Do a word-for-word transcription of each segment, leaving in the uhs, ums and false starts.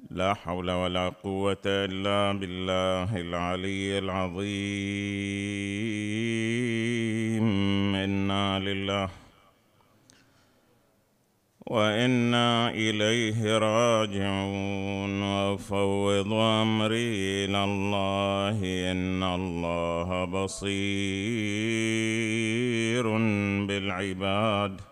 لا حول ولا قوة إلا بالله العلي العظيم. إنا لله وإنا إليه راجعون، وأفوض أمري إلى الله، إن الله بصير بالعباد.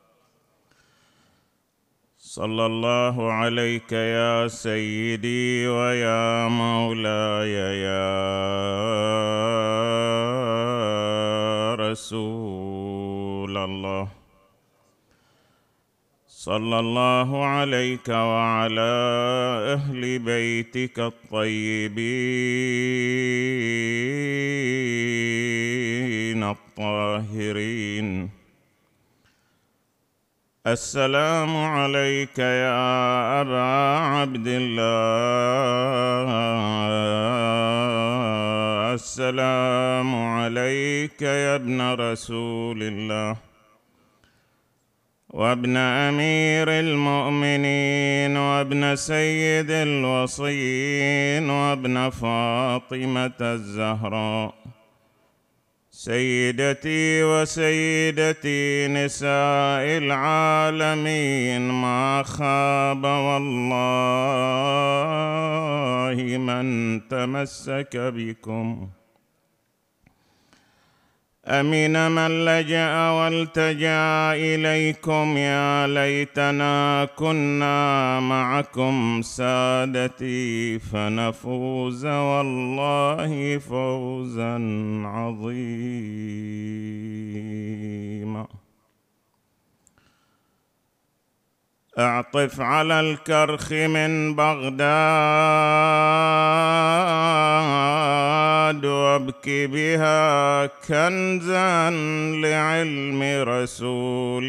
صلى الله عليك يا سيدي ويا مولاي يا رسول الله. صلى الله عليك وعلى أهل بيتك الطيبين الطاهرين. السلام عليك يا أبا عبد الله، السلام عليك يا ابن رسول الله، وابن أمير المؤمنين، وابن سيد الوصيين، وابن فاطمة الزهراء، سيدتي وسيدتي نساء العالمين. ما خاب والله من تمسك بكم، أمن من لجأ والتجأ إليكم. يا ليتنا كنا معكم سادتي، فنفوز والله فوزا عظيما. أعطف على الكرخ من بغداد، وابكي بها كنزا لعلم رسول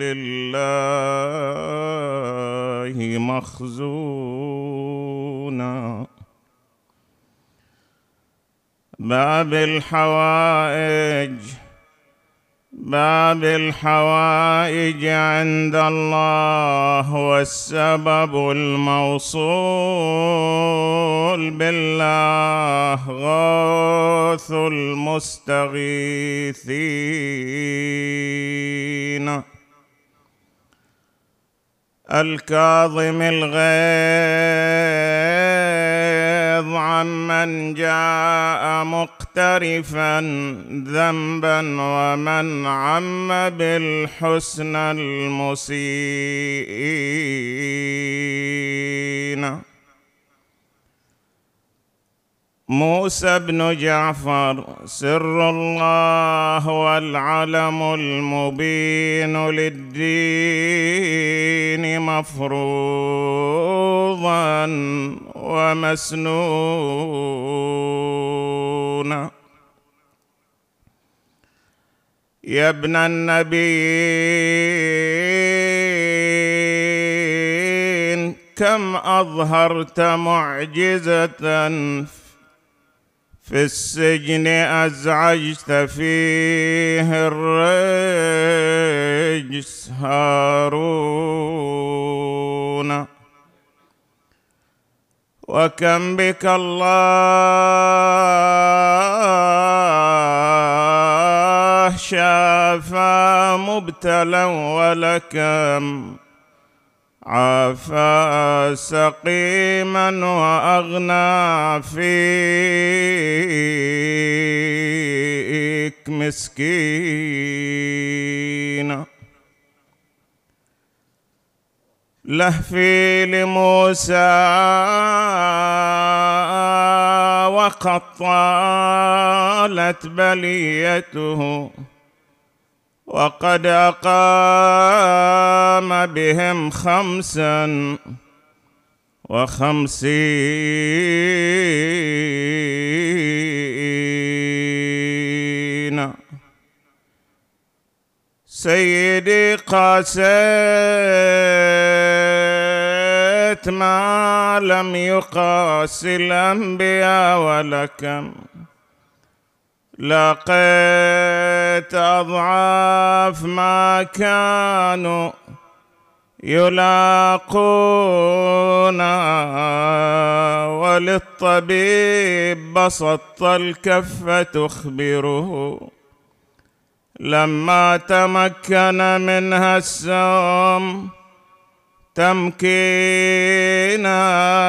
الله مخزونا. باب الحوائج باب الحوائج عند الله، والسبب الموصول بالله غاث المستغيثين. الكاظم الغيظ عمن جاء مقترفا ذنبا، ومن عم بالحسنى المسيئين. موسى بن جعفر سر الله والعلم المبين للدين، مفروضا ومسنونا. يا ابن النبيين كم أظهرت معجزة، في السجن أزعجت فيه الرجس هارون. وكم بك الله شافى مبتلا، ولكم عافى سقيما، وأغنى فيك مسكينا. لهفي لموسى وقد طالت بليته، وقد أقام بهم خمسا وخمسين. سيدي قاسيت ما لم يقاس الأنبياء، ولكم لقيت أضعاف ما كانوا يلاقون للطبيب بسطت الكف تخبره، لما تمكن منها السم تمكينا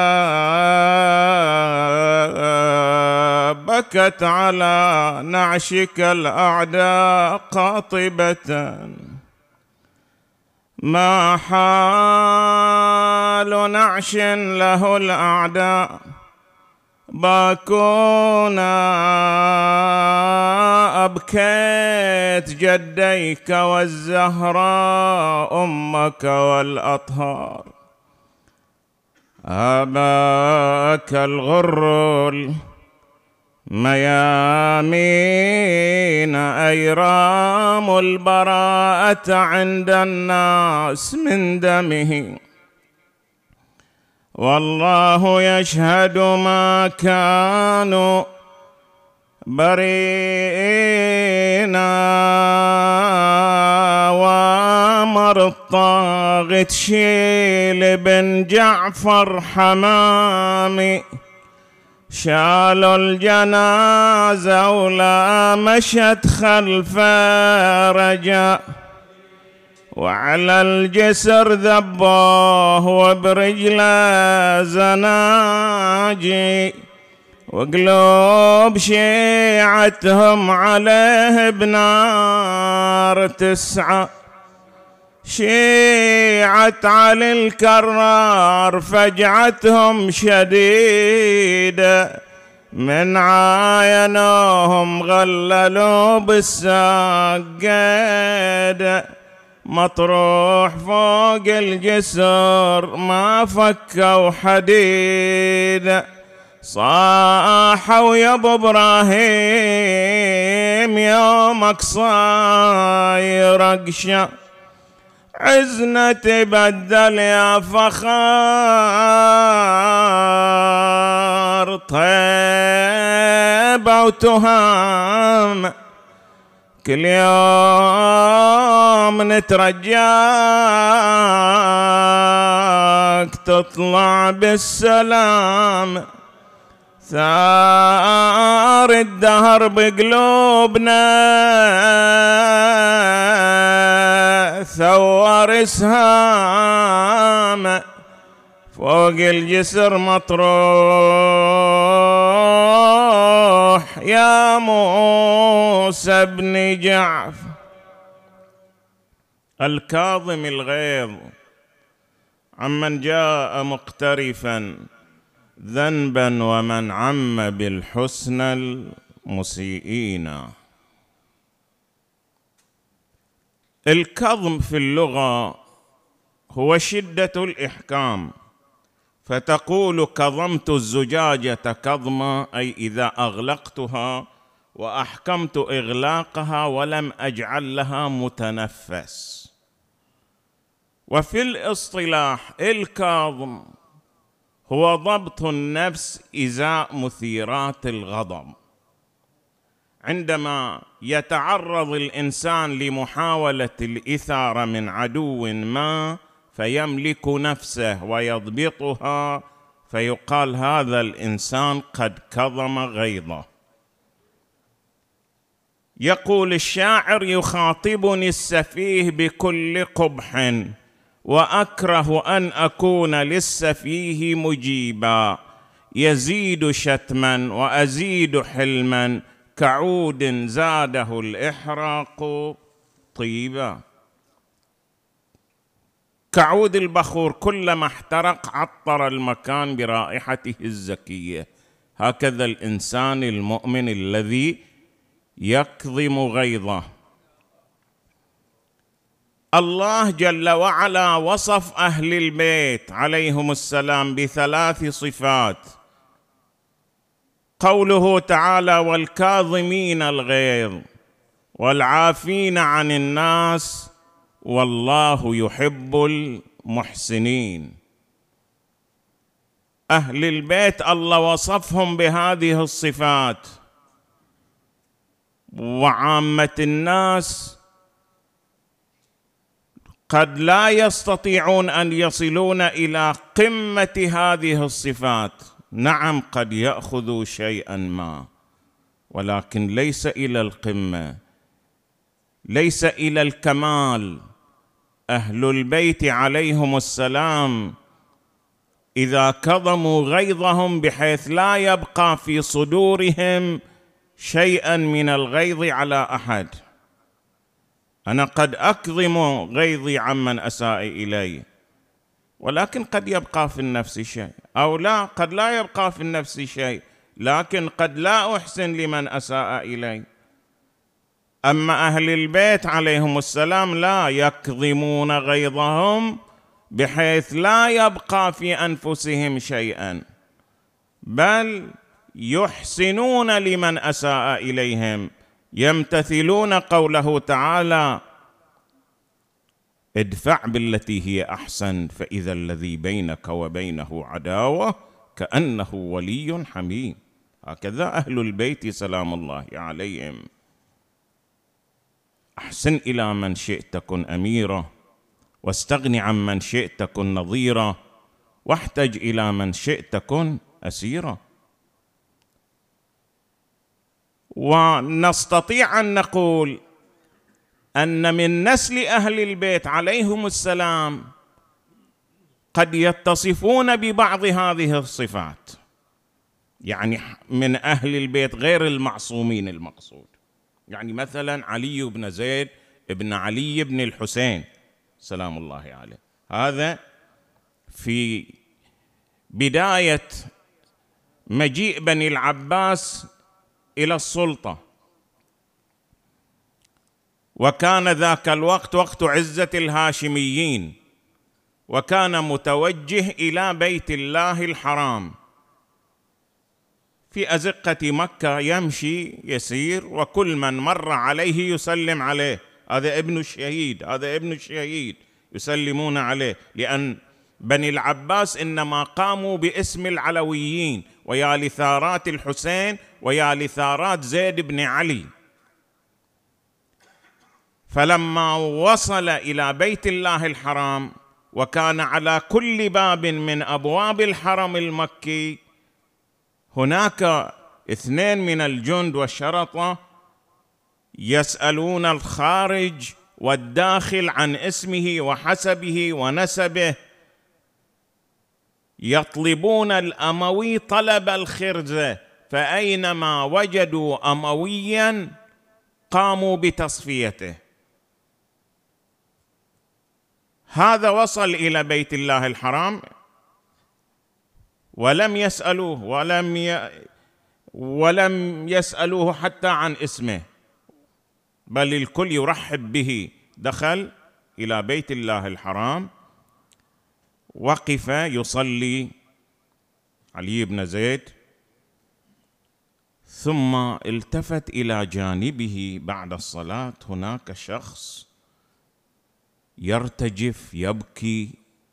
بكت على نعشك الأعداء قاطبة، ما حال نعش له الأعداء باكونا، أبكيت جديك والزهراء أمك والأطهار، أباك الغر الميامين أيرام البراءة عند الناس من دمه، والله يشهد ما كانوا برينا، وامر الطاغي تشيل بن جعفر حمامي، شالوا الجنازة ولا مشت خلف رجاء، وعلى الجسر ذبوه وبرجله زناجي، وقلوب شيعتهم عليه بنار تسعى، شيعة علي الكرار فجعتهم شديدة، من عاينوهم غللوا بالساقيد، مطروح فوق الجسر ما فكوا حديد، صاحوا يا ابو ابراهيم يومك صاير اقشع، عزنا تبدل يا فخار، طيبة وتهام كل يوم نترجاك تطلع بالسلام، ثار الدهر بقلوبنا ثور اسهام، فوق الجسر مطروح يا موسى بن جعفر. الكاظم الغيظ عمن جاء مقترفا ذنبا ومن عم بالحسنى المسيئين. الكظم في اللغة هو شدة الإحكام، فتقول كظمت الزجاجة كظمة، أي إذا أغلقتها وأحكمت إغلاقها ولم أجعل لها متنفس. وفي الاصطلاح الكاظم هو ضبط النفس إزاء مثيرات الغضب. عندما يتعرض الإنسان لمحاولة الإثارة من عدو ما فيملك نفسه ويضبطها، فيقال هذا الإنسان قد كظم غيظه. يقول الشاعر: يخاطبني السفيه بكل قبح، وأكره أن أكون للسفيه مجيبا، يزيد شتما وأزيد حلما، كعود زاده الإحراق طيبا. كعود البخور كلما احترق عطر المكان برائحته الزكية، هكذا الإنسان المؤمن الذي يكظم غيظه. الله جل وعلا وصف أهل البيت عليهم السلام بثلاث صفات. قوله تعالى: والكاظمين الغيظ والعافين عن الناس والله يحب المحسنين. أهل البيت الله وصفهم بهذه الصفات، وعامة الناس قد لا يستطيعون أن يصلون إلى قمة هذه الصفات، نعم قد يأخذوا شيئا ما، ولكن ليس إلى القمة، ليس إلى الكمال. أهل البيت عليهم السلام إذا كظموا غيظهم بحيث لا يبقى في صدورهم شيئا من الغيظ على أحد. أنا قد أكظم غيظي عمن أساء إلي، ولكن قد يبقى في النفس شيء، أو لا، قد لا يبقى في النفس شيء، لكن قد لا أحسن لمن أساء إلي. أما أهل البيت عليهم السلام لا، يكظمون غيظهم بحيث لا يبقى في أنفسهم شيئا، بل يحسنون لمن أساء إليهم، يمتثلون قوله تعالى: ادفع بالتي هي أحسن فإذا الذي بينك وبينه عداوة كأنه ولي حميم. هكذا أهل البيت سلام الله عليهم. أحسن إلى من شئت كن أميرا، واستغن عن من شئت كن نظيرا، واحتج إلى من شئت كن أسيرا. ونستطيع أن نقول أن من نسل أهل البيت عليهم السلام قد يتصفون ببعض هذه الصفات، يعني من أهل البيت غير المعصومين المقصود، يعني مثلا علي بن زيد بن علي بن الحسين سلام الله عليه، هذا في بداية مجيء بني العباس إلى السلطة، وكان ذاك الوقت وقت عزة الهاشميين، وكان متوجه إلى بيت الله الحرام في أزقة مكة، يمشي يسير، وكل من مر عليه يسلم عليه: هذا ابن الشهيد، هذا ابن الشهيد، يسلمون عليه، لأن بني العباس إنما قاموا باسم العلويين، ويا لثارات الحسين ويا لثارات زيد بن علي. فلما وصل إلى بيت الله الحرام، وكان على كل باب من أبواب الحرم المكي هناك اثنين من الجند والشرطة يسألون الخارج والداخل عن اسمه وحسبه ونسبه، يطلبون الأموي طلب الخرزة، فأينما وجدوا أمويا قاموا بتصفيته. هذا وصل إلى بيت الله الحرام ولم يسألوه ولم ي... ولم يسألوه حتى عن اسمه، بل الكل يرحب به. دخل إلى بيت الله الحرام، وقف يصلي علي بن زيد، ثم التفت إلى جانبه بعد الصلاة، هناك شخص يرتجف يبكي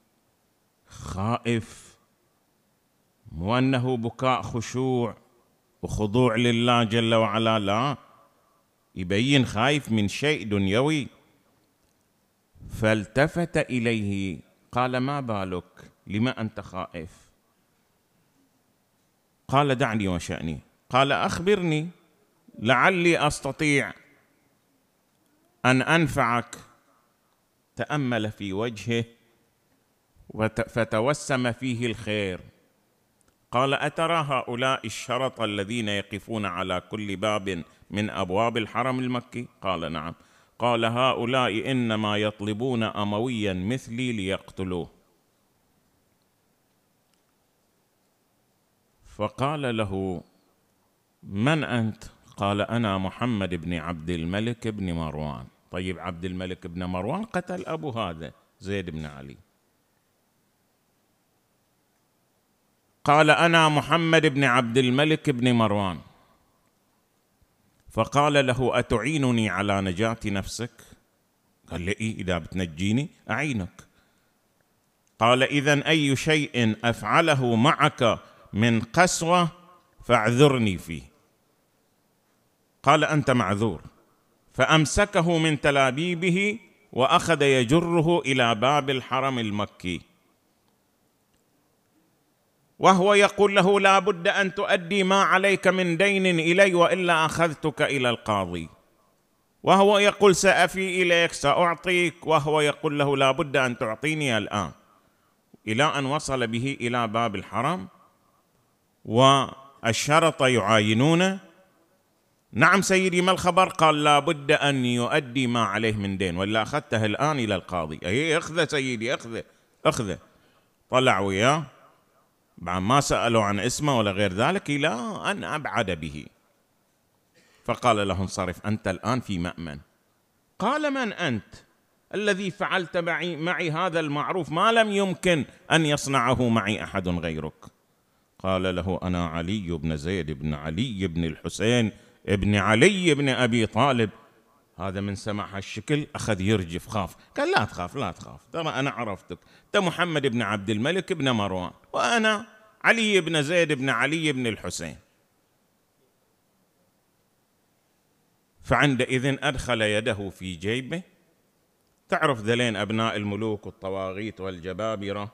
خائف، مو أنه بكاء خشوع وخضوع لله جل وعلا، لا، يبين خايف من شيء دنيوي. فالتفت إليه قال: ما بالك؟ لما أنت خائف؟ قال: دعني وشأني. قال: أخبرني لعلي أستطيع أن أنفعك. تأمل في وجهه فتوسم فيه الخير. قال: أترى هؤلاء الشرطة الذين يقفون على كل باب من أبواب الحرم المكي؟ قال: نعم. قال: هؤلاء إنما يطلبون أمويا مثلي ليقتلوه. فقال له: من أنت؟ قال: أنا محمد بن عبد الملك بن مروان. طيب، عبد الملك بن مروان قتل أبو هذا زيد بن علي. قال: أنا محمد بن عبد الملك بن مروان. فقال له: أتعينني على نجاة نفسك؟ قال: لي إذا بتنجيني أعينك. قال: إذن أي شيء أفعله معك من قسوة فاعذرني فيه. قال: أنت معذور. فأمسكه من تلابيبه وأخذ يجره إلى باب الحرم المكي. وهو يقول له لا بد أن تؤدي ما عليك من دين إلي وإلا أخذتك إلى القاضي، وهو يقول سأفي إليك سأعطيك، وهو يقول له لا بد أن تعطيني الآن، إلى أن وصل به إلى باب الحرم والشرطة يعاينونه. نعم سيدي ما الخبر؟ قال لا بد أن يؤدي ما عليه من دين وإلا أخذته الآن إلى القاضي. أي أخذه سيدي أخذه أخذه. طلع وياه بعد ما سألوا عن اسمه ولا غير ذلك إلى أن أبعد به، فقال له انصرف أنت الآن في مأمن. قال من أنت الذي فعلت معي, معي هذا المعروف ما لم يمكن أن يصنعه معي أحد غيرك؟ قال له أنا علي بن زيد بن علي بن الحسين ابن علي بن أبي طالب. هذا من سمع هالشكل أخذ يرجف، خاف. قال لا تخاف لا تخاف، ترى أنا عرفتك، أنت محمد بن عبد الملك بن مروان، وأنا علي بن زيد بن علي بن الحسين. فعندئذ أدخل يده في جيبه. تعرف ذلين أبناء الملوك والطواغيت والجبابرة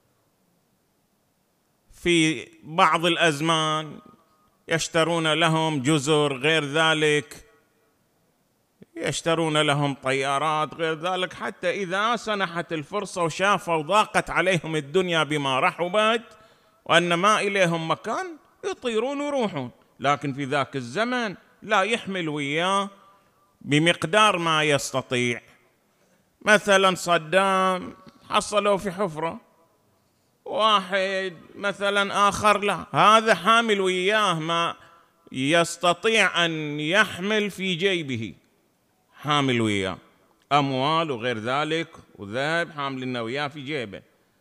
في بعض الأزمان يشترون لهم جزر، غير ذلك يشترون لهم طيارات، غير ذلك، حتى إذا سنحت الفرصة وشافوا ضاقت عليهم الدنيا بما رحبت وأن ما إليهم مكان يطيرون ويروحون. لكن في ذاك الزمن لا يحمل وياه بمقدار ما يستطيع. مثلا صدام حصلوا في حفرة، واحد مثلا آخر لا، هذا حامل وياه ما يستطيع أن يحمل في جيبه، حامل وياه أموال وغير ذلك وذهب، حامل لنا وياه في جيبه.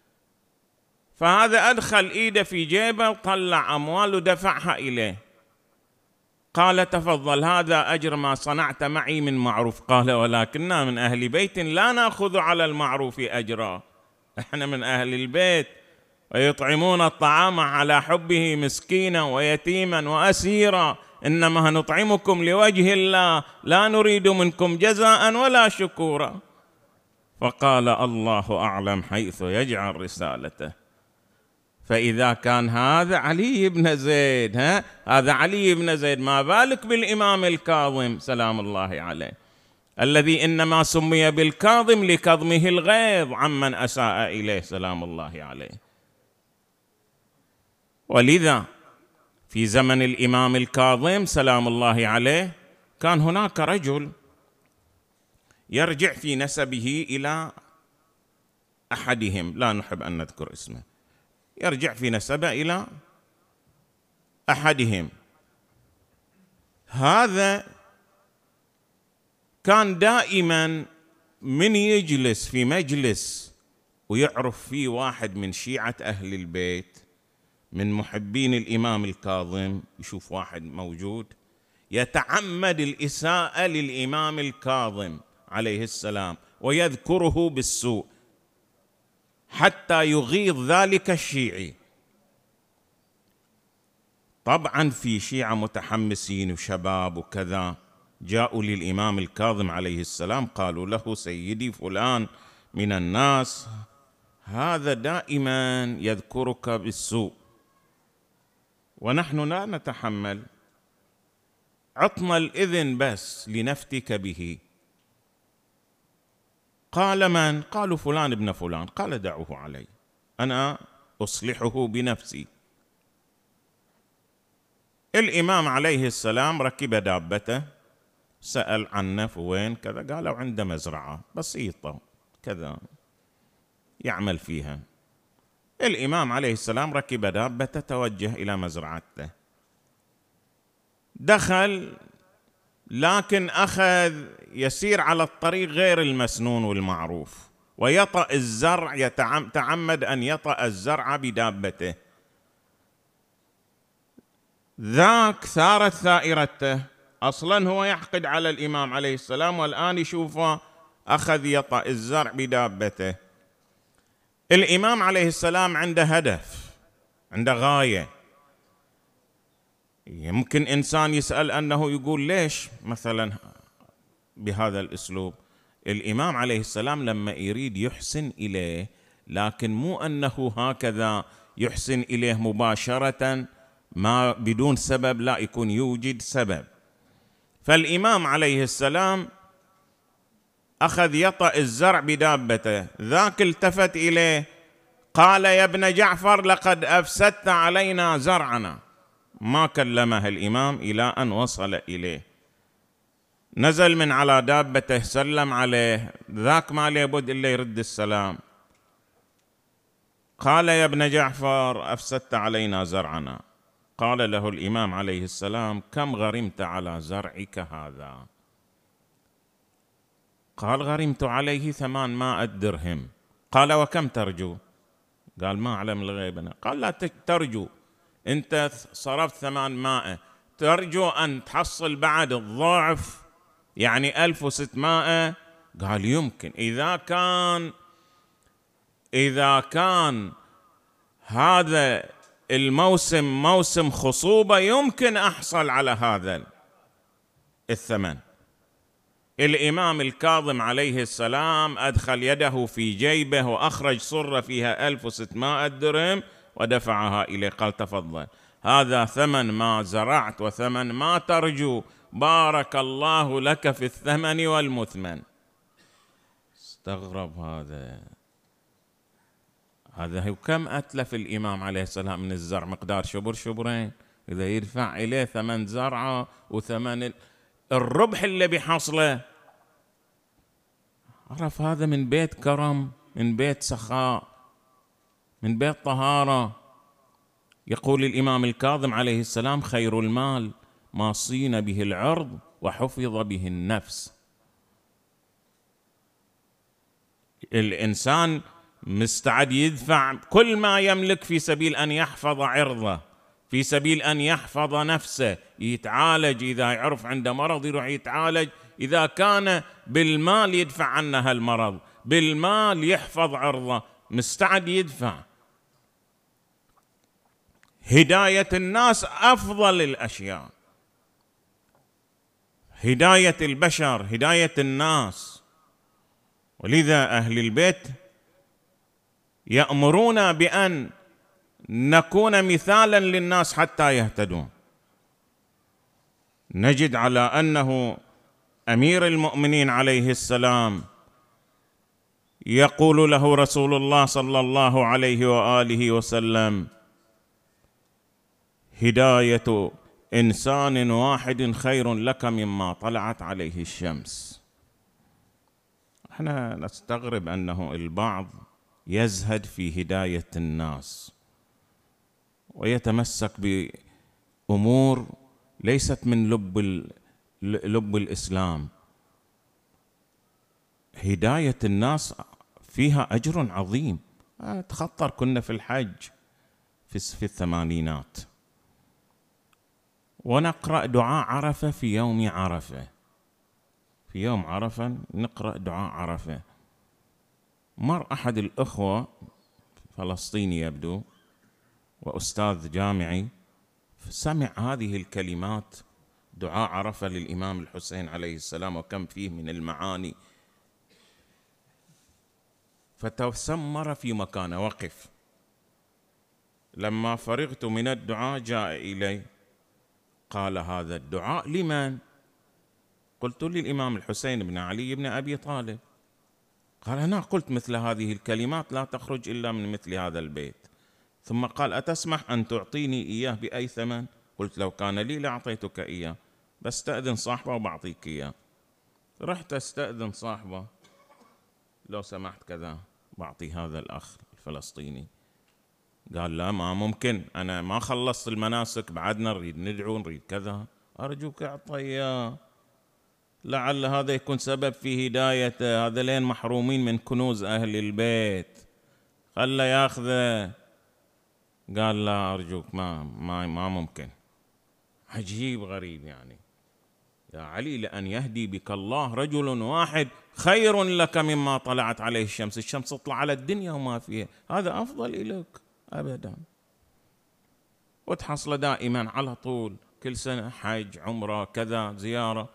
فهذا أدخل إيده في جيبه وطلع أموال ودفعها إليه. قال تفضل هذا أجر ما صنعت معي من معروف. قال ولكننا من أهل بيت لا نأخذ على المعروف أجرا، إحنا من أهل البيت ويطعمون الطعام على حبه مسكينا ويتيما وأسيرا، إنما نطعمكم لوجه الله لا نريد منكم جزاء ولا شكورا. فقال الله أعلم حيث يجعل رسالته. فإذا كان هذا علي بن زيد، ها هذا علي بن زيد، ما بالك بالإمام الكاظم سلام الله عليه، الذي إنما سمي بالكاظم لكظمه الغيظ عمن أساء إليه سلام الله عليه. ولذا في زمن الإمام الكاظم سلام الله عليه كان هناك رجل يرجع في نسبه إلى أحدهم، لا نحب أن نذكر اسمه، يرجع في نسبه إلى أحدهم. هذا كان دائما من يجلس في مجلس ويعرف فيه واحد من شيعة أهل البيت من محبين الإمام الكاظم، يشوف واحد موجود يتعمد الإساءة للإمام الكاظم عليه السلام ويذكره بالسوء حتى يغيظ ذلك الشيعي. طبعا في شيعة متحمسين وشباب وكذا جاءوا للإمام الكاظم عليه السلام قالوا له سيدي فلان من الناس هذا دائما يذكرك بالسوء ونحن لا نتحمل، عطنا الإذن بس لنفتك به. قال من؟ قالوا فلان ابن فلان. قال دعوه علي أنا أصلحه بنفسي. الإمام عليه السلام ركب دابته، سأل عنه وين كذا، قالوا عنده مزرعة بسيطة كذا يعمل فيها. الإمام عليه السلام ركب دابته توجه إلى مزرعته، دخل لكن أخذ يسير على الطريق غير المسنون والمعروف ويطأ الزرع، يتعمد أن يطأ الزرع بدابته. ذاك ثارت ثائرته، أصلا هو يحقد على الإمام عليه السلام والآن يشوفه أخذ يطأ الزرع بدابته. الإمام عليه السلام عنده هدف، عنده غاية. يمكن إنسان يسأل أنه يقول ليش مثلا بهذا الأسلوب؟ الإمام عليه السلام لما يريد يحسن إليه، لكن مو أنه هكذا يحسن إليه مباشرة ما بدون سبب، لا، يكون يوجد سبب. فالإمام عليه السلام أخذ يطأ الزرع بدابته، ذاك التفت إليه قال: يا ابن جعفر لقد أفسدت علينا زرعنا. ما كلمه الإمام إلى أن وصل إليه، نزل من على دابته، سلم عليه، ذاك ما لابد إلا يرد السلام. قال: يا ابن جعفر أفسدت علينا زرعنا. قال له الإمام عليه السلام: كم غرمت على زرعك هذا؟ قال: غرمت عليه ثمانمائة درهم. قال: وكم ترجو؟ قال: ما أعلم الغيب أنا. قال: لا ترجو، أنت صرفت ثمانمائة، ترجو أن تحصل بعد الضعف، يعني ألف وستمائة. قال: يمكن، إذا كان إذا كان هذا الموسم موسم خصوبة يمكن أحصل على هذا الثمن. الإمام الكاظم عليه السلام أدخل يده في جيبه وأخرج صرة فيها ألف وستمائة درهم ودفعها إليه، قال: تفضل، هذا ثمن ما زرعت وثمن ما ترجو، بارك الله لك في الثمن والمثمن. استغرب هذا هذا هو كم أتلف الإمام عليه السلام من الزرع؟ مقدار شبر شبرين، إذا يدفع إليه ثمن زرعه وثمن الربح اللي بيحصله. عرف هذا من بيت كرم، من بيت سخاء، من بيت طهارة. يقول الإمام الكاظم عليه السلام: خير المال ما صين به العرض وحفظ به النفس. الإنسان مستعد يدفع كل ما يملك في سبيل أن يحفظ عرضه، في سبيل أن يحفظ نفسه، يتعالج، إذا يعرف عنده مرض يروح يتعالج، إذا كان بالمال يدفع عنه المرض، بالمال يحفظ عرضه، مستعد يدفع. هداية الناس أفضل الأشياء، هداية البشر، هداية الناس. ولذا أهل البيت يأمرون بأن نكون مثالا للناس حتى يهتدون. نجد على أنه أمير المؤمنين عليه السلام يقول له رسول الله صلى الله عليه وآله وسلم: هداية إنسان واحد خير لك مما طلعت عليه الشمس. احنا نستغرب أنه البعض يزهد في هداية الناس ويتمسك بأمور ليست من لب لب الإسلام. هداية الناس فيها أجر عظيم. تخطر كنا في الحج في الثمانينات ونقرأ دعاء عرفة في يوم عرفة، في يوم عرفة نقرأ دعاء عرفة. مر أحد الأخوة فلسطيني يبدو وأستاذ جامعي، سمع هذه الكلمات: دعاء عرفة للإمام الحسين عليه السلام وكم فيه من المعاني، فتسمر في مكانه، وقف. لما فرغت من الدعاء جاء إلي قال: هذا الدعاء لمن؟ قلت: للإمام الحسين بن علي بن أبي طالب. قال: أنا قلت مثل هذه الكلمات لا تخرج إلا من مثل هذا البيت. ثم قال: أتسمح أن تعطيني إياه بأي ثمن؟ قلت: لو كان لي لأعطيتك إياه، بستأذن صاحبه وبعطيك إياه. رحت أستأذن صاحبه: لو سمحت كذا، بعطي هذا الأخ الفلسطيني. قال: لا، ما ممكن، أنا ما خلصت المناسك، بعدنا نريد ندعو، نريد كذا، أرجوك أعطي إياه، لعل هذا يكون سبب في هدايته، هذا لين محرومين من كنوز أهل البيت، خله ياخذه. قال: لا أرجوك، ما ما ما ممكن. عجيب غريب يعني. يا علي، لأن يهدي بك الله رجل واحد خير لك مما طلعت عليه الشمس. الشمس تطلع على الدنيا وما فيها، هذا أفضل لك أبدا. وتحصل دائما على طول كل سنة حج، عمرة، كذا، زيارة.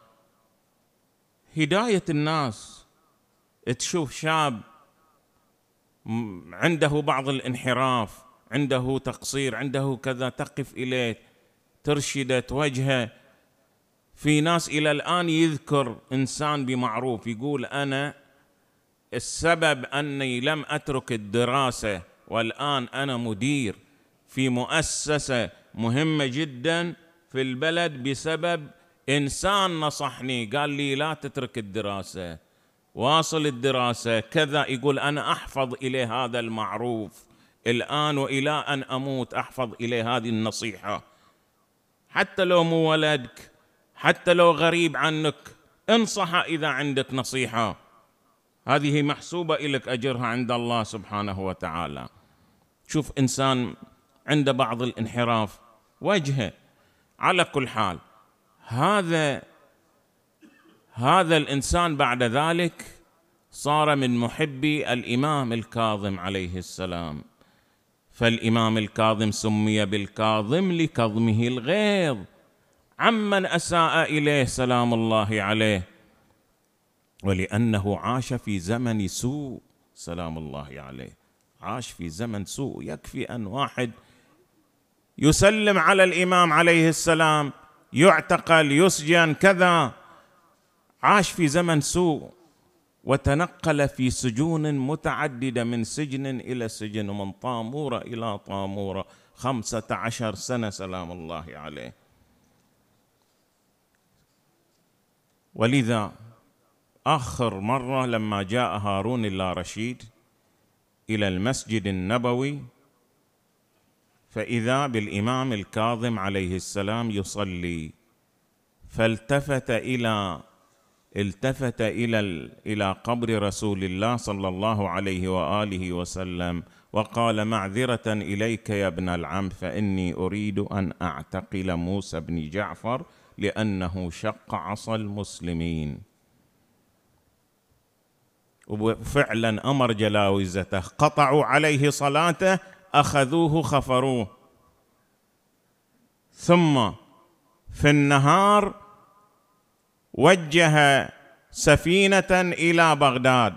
هداية الناس. تشوف شاب عنده بعض الانحراف، عنده تقصير، عنده كذا، تقف إليه، ترشده، توجهه. في ناس إلى الآن يذكر إنسان بمعروف يقول أنا السبب أني لم أترك الدراسة والآن أنا مدير في مؤسسة مهمة جدا في البلد بسبب إنسان نصحني قال لي لا تترك الدراسة، واصل الدراسة كذا. يقول أنا أحفظ إليه هذا المعروف الآن وإلى أن أموت، أحفظ إليه هذه النصيحة، حتى لو مو ولدك، حتى لو غريب عنك، انصحه إذا عندك نصيحة، هذه محسوبة إلك أجرها عند الله سبحانه وتعالى. شوف إنسان عنده بعض الانحراف وجهه. على كل حال هذا هذا الإنسان بعد ذلك صار من محبي الإمام الكاظم عليه السلام، فالإمام الكاظم سمي بالكاظم لكظمه الغيظ عمن أساء إليه سلام الله عليه، ولأنه عاش في زمن سوء سلام الله عليه، عاش في زمن سوء. يكفي أن واحد يسلم على الإمام عليه السلام يعتقل، يسجن، كذا، عاش في زمن سوء وتنقل في سجون متعددة، من سجن إلى سجن، ومن طامورة إلى طامورة، خمسة عشر سنة سلام الله عليه. ولذا آخر مرة لما جاء هارون اللارشيد إلى المسجد النبوي فإذا بالإمام الكاظم عليه السلام يصلي، فالتفت إلى التفت إلى إلى قبر رسول الله صلى الله عليه وآله وسلم وقال معذرة إليك يا ابن العم، فإني أريد أن أعتقل موسى بن جعفر لأنه شق عصا المسلمين. وفعلا أمر جلاوزته، قطعوا عليه صلاته، أخذوه خفروه. ثم في النهار وجه سفينة إلى بغداد،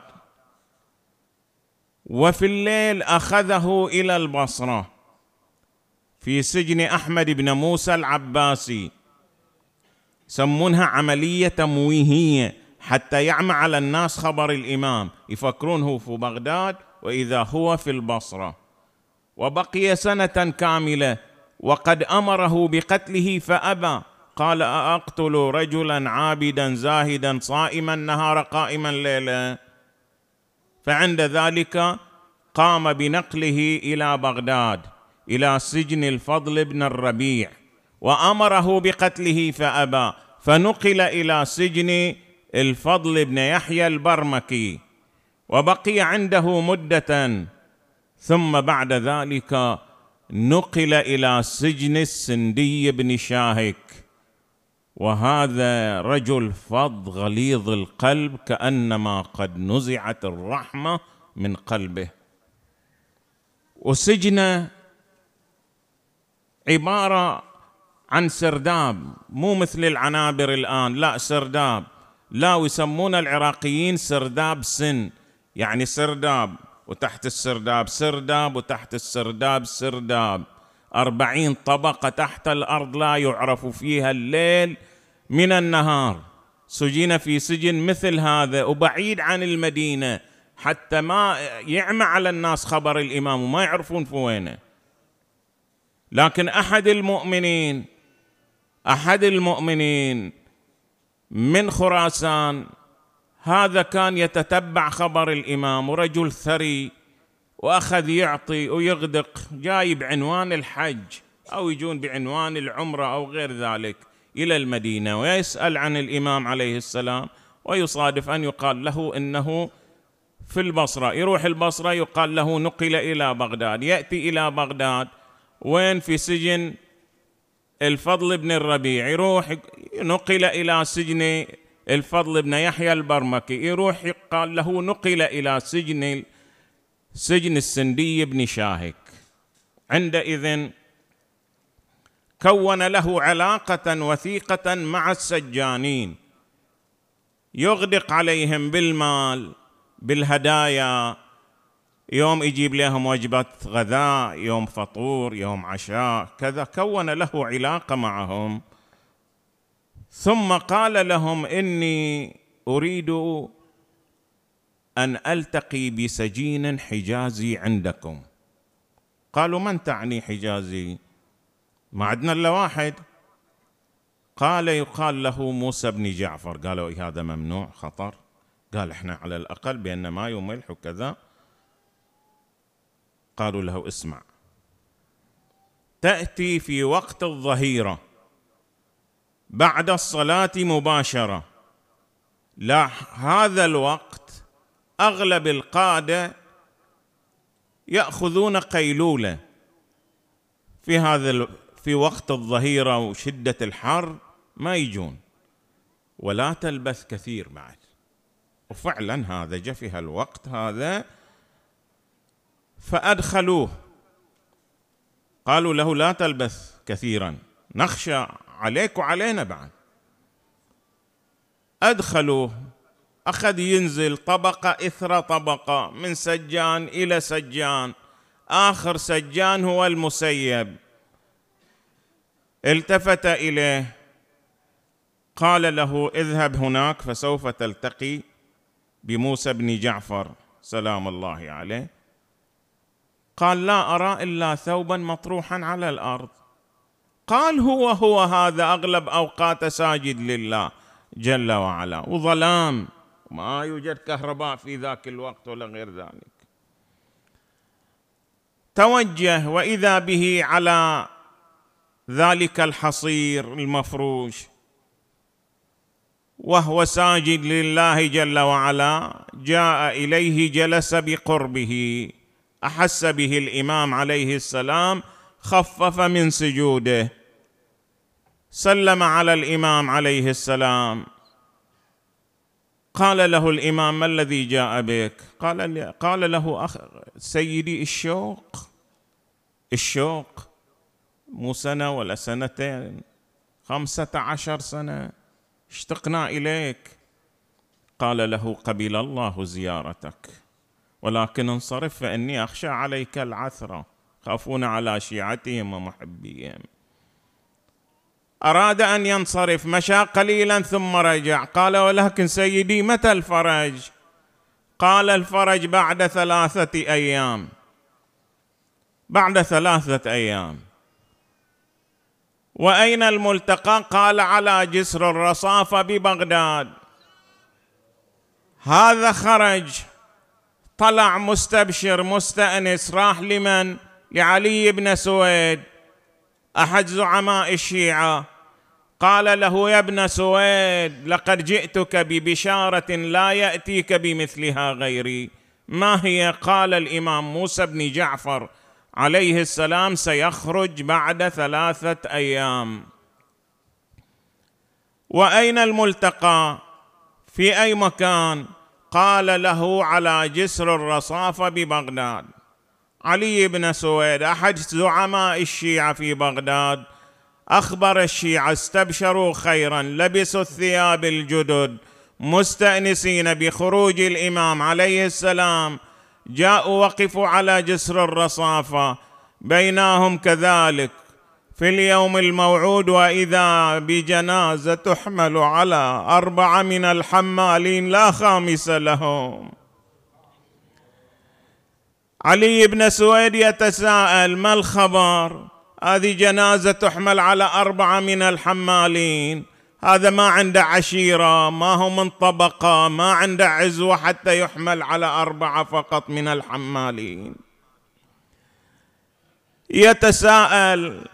وفي الليل أخذه إلى البصرة في سجن أحمد بن موسى العباسي، يسمونها عملية تمويهية حتى يعمى على الناس خبر الإمام، يفكرونه في بغداد وإذا هو في البصرة. وبقي سنة كاملة وقد أمره بقتله فأبى، قال أقتل رجلا عابدا زاهدا صائما نهار قائما ليلا؟ فعند ذلك قام بنقله إلى بغداد إلى سجن الفضل بن الربيع، وأمره بقتله فأبى، فنقل إلى سجن الفضل بن يحيى البرمكي وبقي عنده مدة، ثم بعد ذلك نقل إلى سجن السندي بن شاهك. وهذا رجل فظ غليظ القلب، كأنما قد نزعت الرحمة من قلبه. وسجن عبارة عن سرداب، مو مثل العنابر الآن، لا سرداب، لا، ويسمون العراقيين سرداب سن، يعني سرداب وتحت السرداب سرداب وتحت السرداب سرداب، أربعين طبقة تحت الأرض لا يعرف فيها الليل من النهار. سجن في سجن مثل هذا وبعيد عن المدينة حتى ما يعمى على الناس خبر الإمام وما يعرفون في وينه. لكن أحد المؤمنين أحد المؤمنين من خراسان، هذا كان يتتبع خبر الإمام، ورجل ثري، وأخذ يعطي ويغدق، جاي بعنوان الحج أو يجون بعنوان العمرة أو غير ذلك إلى المدينة، ويسأل عن الإمام عليه السلام، ويصادف أن يقال له إنه في البصرة. يروح البصرة يقال له نقل إلى بغداد، يأتي إلى بغداد وين؟ في سجن الفضل بن الربيع، يروح نقل إلى سجن الفضل بن يحيى البرمكي، يروح يقال له نقل إلى سجن سجن السندي بن شاهك. عندئذ كون له علاقة وثيقة مع السجانين، يغدق عليهم بالمال، بالهدايا، يوم يجيب لهم وجبة غذاء، يوم فطور، يوم عشاء، كذا. كون له علاقة معهم. ثم قال لهم: إني أريد أن ألتقي بسجين حجازي عندكم. قالوا: من تعني حجازي؟ ما عندنا إلا واحد. قال: يقال له موسى بن جعفر. قالوا: إيه هذا ممنوع، خطر. قال: إحنا على الأقل بأن ماء وملح وكذا. قالوا له: اسمع، تأتي في وقت الظهيرة بعد الصلاة مباشرة. لا، هذا الوقت أغلب القادة يأخذون قيلولة في هذا في وقت الظهيرة وشدة الحر، ما يجون، ولا تلبث كثير بعد. وفعلا هذا جاء في هالوقت هذا، فأدخلوه. قالوا له: لا تلبث كثيرا، نخشى عليك وعلينا بعد. أدخلوه، أخذ ينزل طبقة إثر طبقة، من سجان إلى سجان. آخر سجان هو المسيب. التفت إليه، قال له: اذهب هناك فسوف تلتقي بموسى بن جعفر سلام الله عليه. قال: لا أرى إلا ثوبا مطروحا على الأرض. قال: هو هو هذا أغلب أوقات ساجد لله جل وعلا، وظلام، ما يوجد كهرباء في ذاك الوقت ولا غير ذلك. توجه، وإذا به على ذلك الحصير المفروش وهو ساجد لله جل وعلا. جاء إليه، جلس بقربه، أحس به الإمام عليه السلام، خفف من سجوده، سلم على الإمام عليه السلام. قال له الإمام: ما الذي جاء بك؟ قال قال له: أخ سيدي، الشوق الشوق مو سنة ولا سنتين، خمسة عشر سنة اشتقنا إليك. قال له: قبل الله زيارتك، ولكن انصرف فإني أخشى عليك العثرة، خافون على شيعتهم ومحبيهم. أراد أن ينصرف، مشى قليلا ثم رجع. قال: ولكن سيدي متى الفرج؟ قال: الفرج بعد ثلاثة أيام. بعد ثلاثة أيام. وأين الملتقى؟ قال: على جسر الرصافة ببغداد. هذا خرج، طلع مستبشر مستأنس، راح لمن؟ لعلي بن سويد أحد زعماء الشيعة. قال له: يا ابن سويد، لقد جئتك ببشارة لا يأتيك بمثلها غيري. ما هي؟ قال: الإمام موسى بن جعفر عليه السلام سيخرج بعد ثلاثة أيام. وأين الملتقى؟ في أي مكان؟ قال له: على جسر الرصافة ببغداد. علي بن سويد أحد زعماء الشيعة في بغداد أخبر الشيعة، استبشروا خيرا، لبسوا الثياب الجدد مستأنسين بخروج الإمام عليه السلام. جاءوا وقفوا على جسر الرصافة، بينهم كذلك في اليوم الموعود، وإذا بجنازة تحمل على أربعة من الحمالين لا خامس لهم. علي بن سويد يتساءل: ما الخبر؟ هذه جنازة تحمل على أربعة من الحمالين، هذا ما عنده عشيرة، ما هو من طبقة، ما عنده عزوة حتى يحمل على أربعة فقط من الحمالين. يتساءل،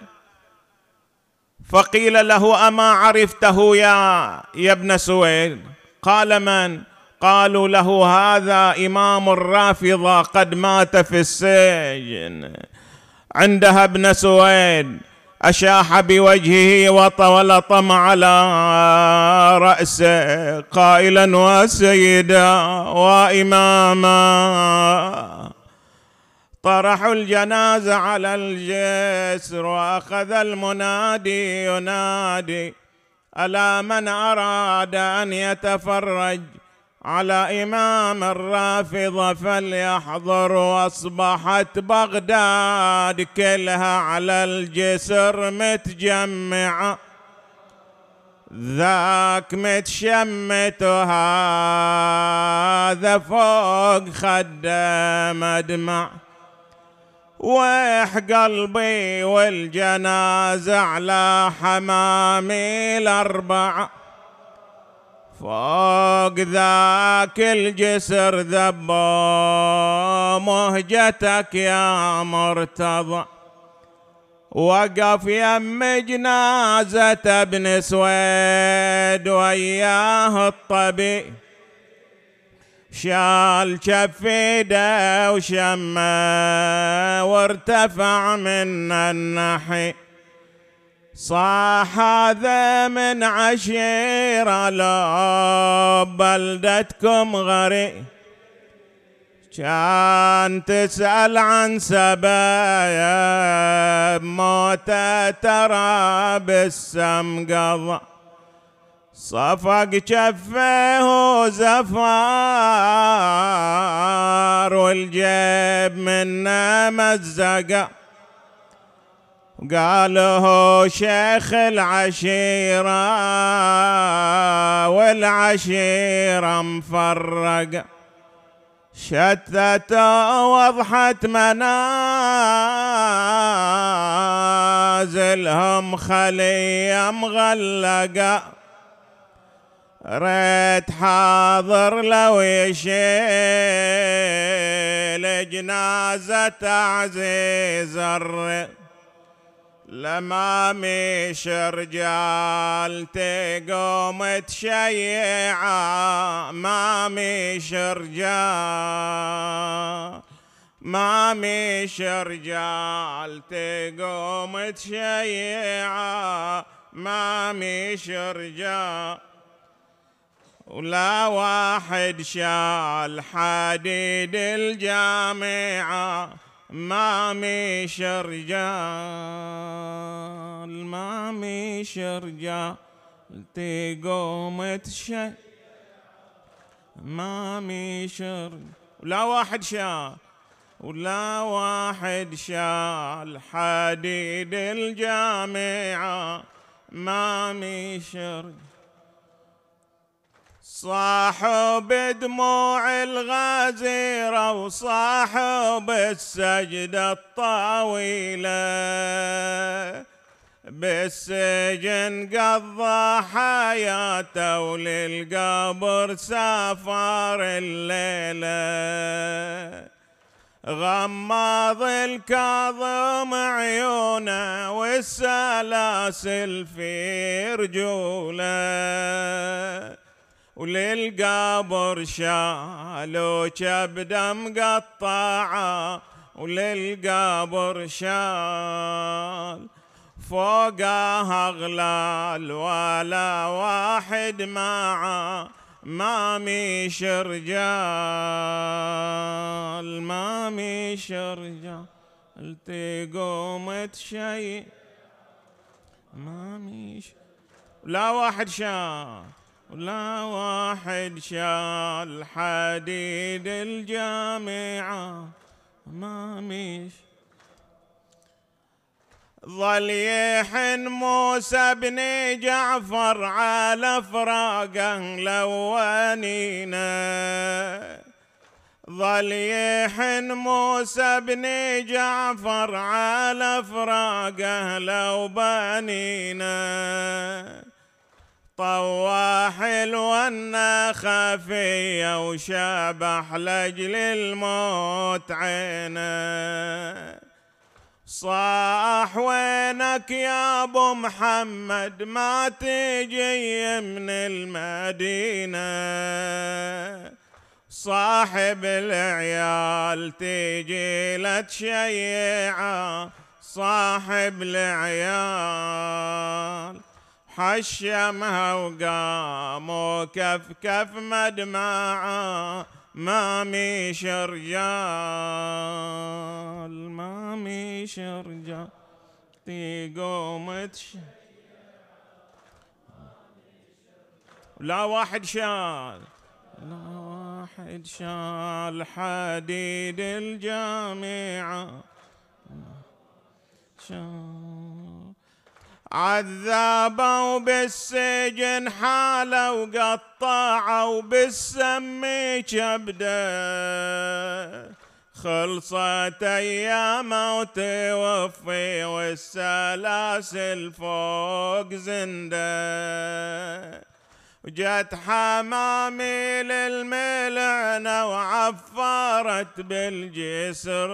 فقيل له: أما عرفته يا يا ابن سويد؟ قال: من؟ قالوا له: هذا إمام الرافضة قد مات في السجن. عندها ابن سويد أشاح بوجهه ولطم على رأسه قائلا: وسيدا وإماما. طرحوا الجنازة على الجسر، وأخذ المنادي ينادي: ألا من أراد أن يتفرج على إمام الرافضة فليحضر، وأصبحت بغداد كلها على الجسر متجمعة، ذاك متشمت وهذا فوق خده مدمع. ويح قلبي والجنازة على حمامي الأربعة، فوق ذاك الجسر ذبوا مهجتك يا مرتضى. وقف يم جنازة ابن سويد وياه الطبي، شال كف ايده وشمه وارتفع من النحي. صاح هذا من عشيرة لو بلدتكم غريب، كان تسأل عن سبايا بموته ترى بالسم قضى. صفق جفه وزفار والجيب منه مزقه، قاله شيخ العشيرة والعشيرة مفرقة. شتت وضحت منازلهم خلية مغلقة، ريت حاضر لو يشيل جنازة عزيز الرضا. لما مش رجال تقوم تشيعة، ما مش رجال ما مش رجال تقوم تشيعة، ما مش رجال. ولا واحد شال حديد الجامعة، ما مش رجال ما مش رجال تقوم تشي، ما مش رجال. ولا واحد شال ولا واحد شال حديد الجامعة، ما مش رجال. صاحب دموع الغزيرة وصاحب السجدة الطويلة، بالسجن قضى حياته وللقبر سافر الليلة. غمض الكاظم عيونه والسلاسل في رجوله، وللقبر شالوا كبده مقطعه، وللقبر شال فوقها غلال ولا واحد معه، ما مش رجال ما مش رجال تقوم تشي، ما مش. لا واحد شال ولا واحد شال حديد الجامعة، ما مش. ظل يحن موسى بن جعفر على فراقه لوانينا، ظل يحن موسى بن جعفر على فراقه لو بانينا. طواح الونا خفية وشبح لجل الموت عينه، صاح وينك يا ابو محمد ما تجي من المدينة، صاحب العيال تجي لتشيعه، صاحب العيال حشمها وقام كف كف مدمعه، ما مش رجال ما مش رجال تقوم تشيع. لا واحد شال لا واحد شال حديد الجامعة شال عذابوا بالسجن حالة وقطعوا بالسم كبده خلصت أيامه وتوفي والسلاسل فوق زنده وجت حماميل الملعنة وعفرت بالجسر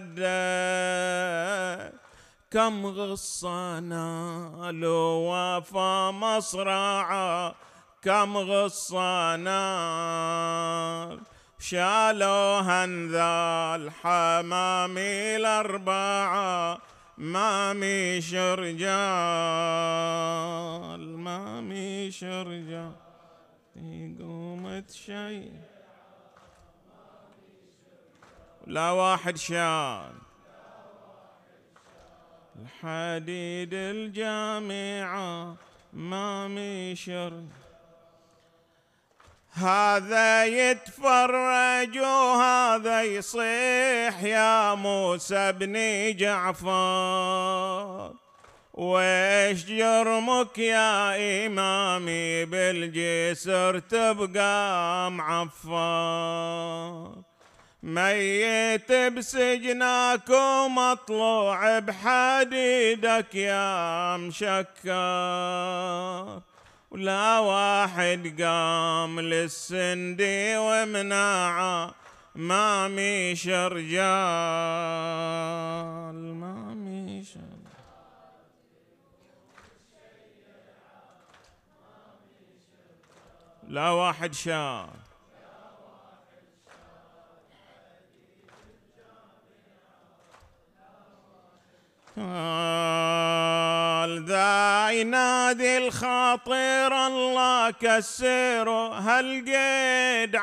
خده كم غصة نالوا وفا مصرعة كم غصة نال شالوا هنذا الحماميل أربعة ما ميش رجال ما ميش رجال قومت شي لا واحد شال الحديد الجامعة ما ميشر هذا يتفرج وهذا يصيح يا موسى بن جعفر ويش جرمك يا إمامي بالجسر تبقى معفر ميت بسجنك ومطلوع بحديدك يا مشكر ولا واحد قام للسندي ومناعه ما ميش رجال ما ميش لا واحد شال قال ذا ينادي الخاطر الله كسره هالقيد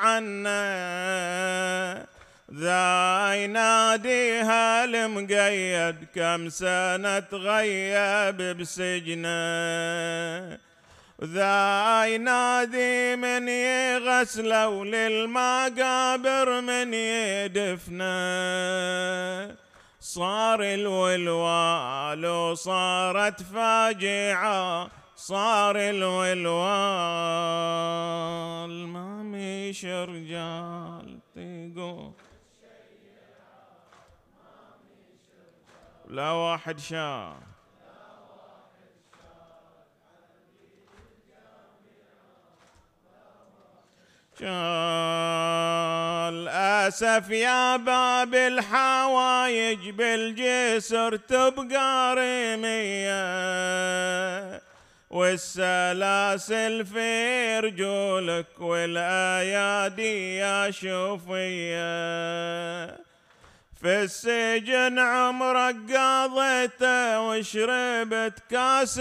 عنا ذا ينادي هالمقيد كم سنة تغيب بسجنه ذا ينادي من يغسله وللمقابر من يدفنه صار الولوال وصارت فاجعة صار الولوال ما ميش رجال تقول لا واحد شاف الأسف يا باب الحوايج بالجسر تبقى رمية والسلاسل في رجولك والأيادي يا شوفية في السجن عمرك قضيته وشربت كاس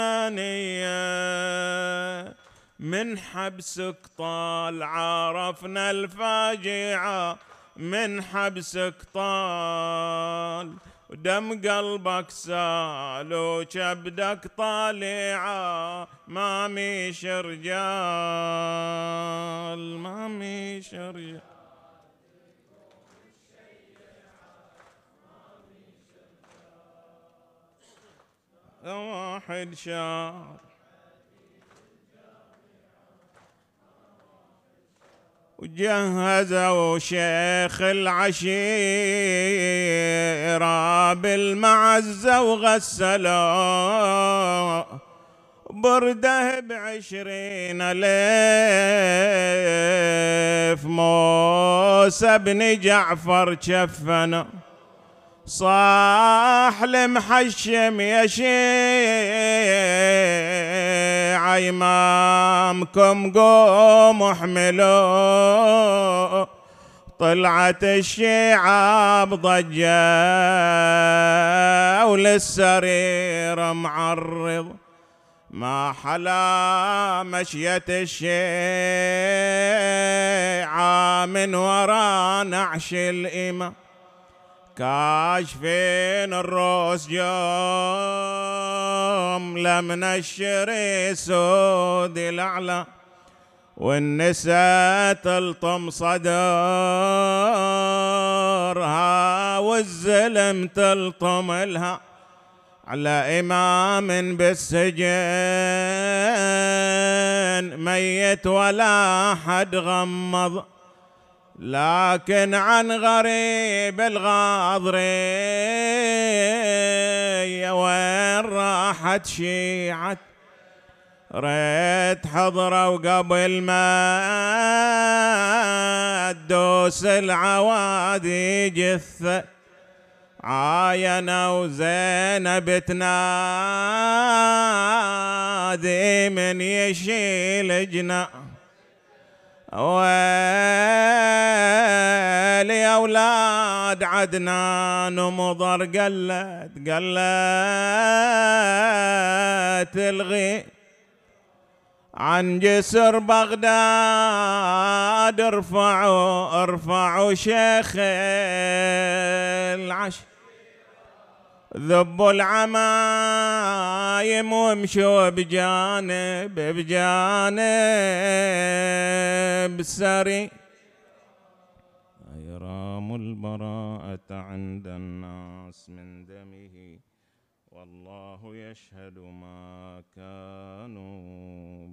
المنية من حبسك طال عرفنا الفاجعة من حبسك طال ودم قلبك سال وكبدك طالعة ما ميش رجال ما ميش رجال واحد شار وجهزوا شيخ العشيرة بالمعزة وغسلوا برده بعشرين ألف موسى بن جعفر كفنا صاح المحشم يا شيعة إمامكم قوموا احملوا طلعت الشيعة بضجة وللسرير معرض ما حلا مشية الشيعة من ورا نعش الإمام كاشفين الروس جوم لمنشر سود الأعلى والنساء تلطم صدرها والزلم تلطم لها على إمام بالسجن ميت ولا حد غمض، لكن عن غريب الغاضرية وين راحت شيعت ريت حضرة وقبل ما تدوس العوادي جثة عاينة وزينب تنادي من يشيل جنا ويلي يا أولاد عدنان ومضر قلت قلت الغي عن جسر بغداد ارفعوا ارفعوا شيخ العش ذبوا العمايم وامشوا بجانب بجانب سري يرام البراءة عند الناس من دمه والله يشهد ما كانوا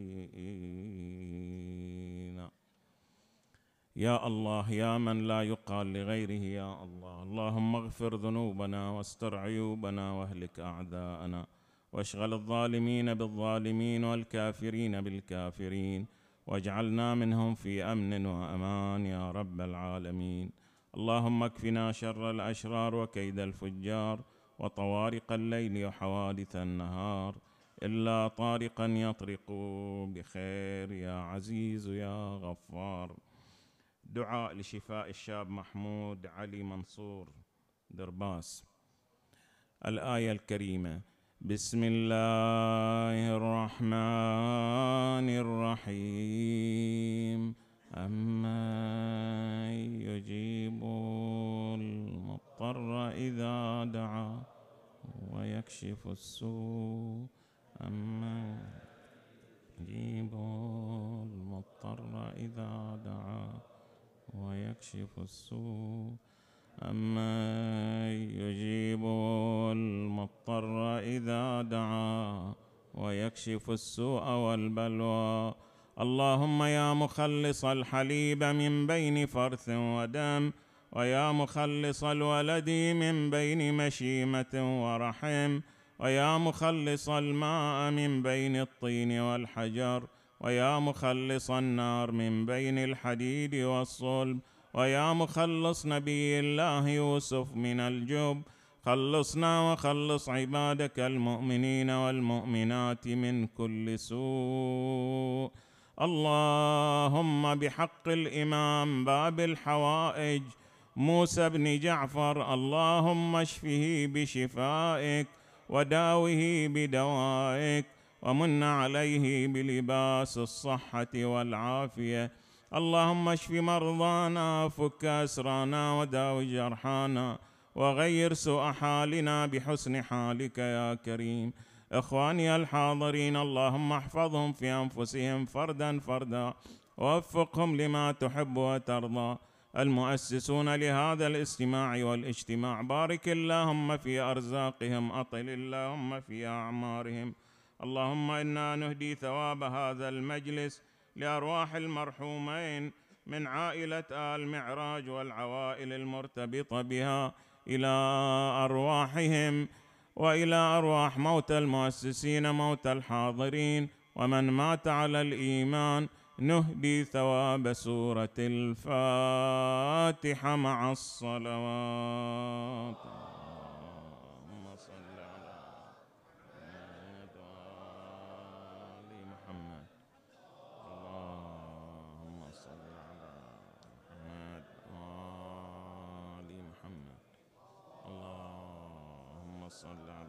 بريئين. يا الله يا من لا يقال لغيره يا الله، اللهم اغفر ذنوبنا واستر عيوبنا واهلك أعداءنا واشغل الظالمين بالظالمين والكافرين بالكافرين واجعلنا منهم في أمن وأمان يا رب العالمين. اللهم اكفنا شر الأشرار وكيد الفجار وطوارق الليل وحوادث النهار إلا طارقا يطرق بخير يا عزيز يا غفار. دعاء لشفاء الشاب محمود علي منصور درباس. الآية الكريمة: بسم الله الرحمن الرحيم. أمن يجيب المضطر إذا دعا ويكشف السوء أمن يجيب المضطر إذا دعا ويكشف السوء أمن يجيب المضطر إذا دعا ويكشف السوء والبلوى. اللهم يا مخلص الحليب من بين فرث ودم ويا مخلص الولد من بين مشيمة ورحم ويا مخلص الماء من بين الطين والحجر ويا مخلص النار من بين الحديد والصلب ويا مخلص نبي الله يوسف من الجب، خلصنا وخلص عبادك المؤمنين والمؤمنات من كل سوء. اللهم بحق الإمام باب الحوائج موسى بن جعفر اللهم اشفه بشفائك وداوه بدوائك ومن عليه بلباس الصحة والعافية. اللهم اشف مرضانا فك أسرانا وداو جرحانا وغير سوء حالنا بحسن حالك يا كريم. إخواني الحاضرين اللهم احفظهم في أنفسهم فردا فردا ووفقهم لما تحب وترضى. المؤسسون لهذا الاستماع والاجتماع بارك اللهم في أرزاقهم أطل اللهم في أعمارهم. اللهم إنا نهدي ثواب هذا المجلس لأرواح المرحومين من عائلة آل معراج والعوائل المرتبطة بها إلى أرواحهم وإلى أرواح موتى المؤسسين موتى الحاضرين ومن مات على الإيمان. نهدي ثواب سورة الفاتحة مع الصلوات. اللهم صل على محمد وآل محمد. اللهم صل على محمد وآل محمد. اللهم صل على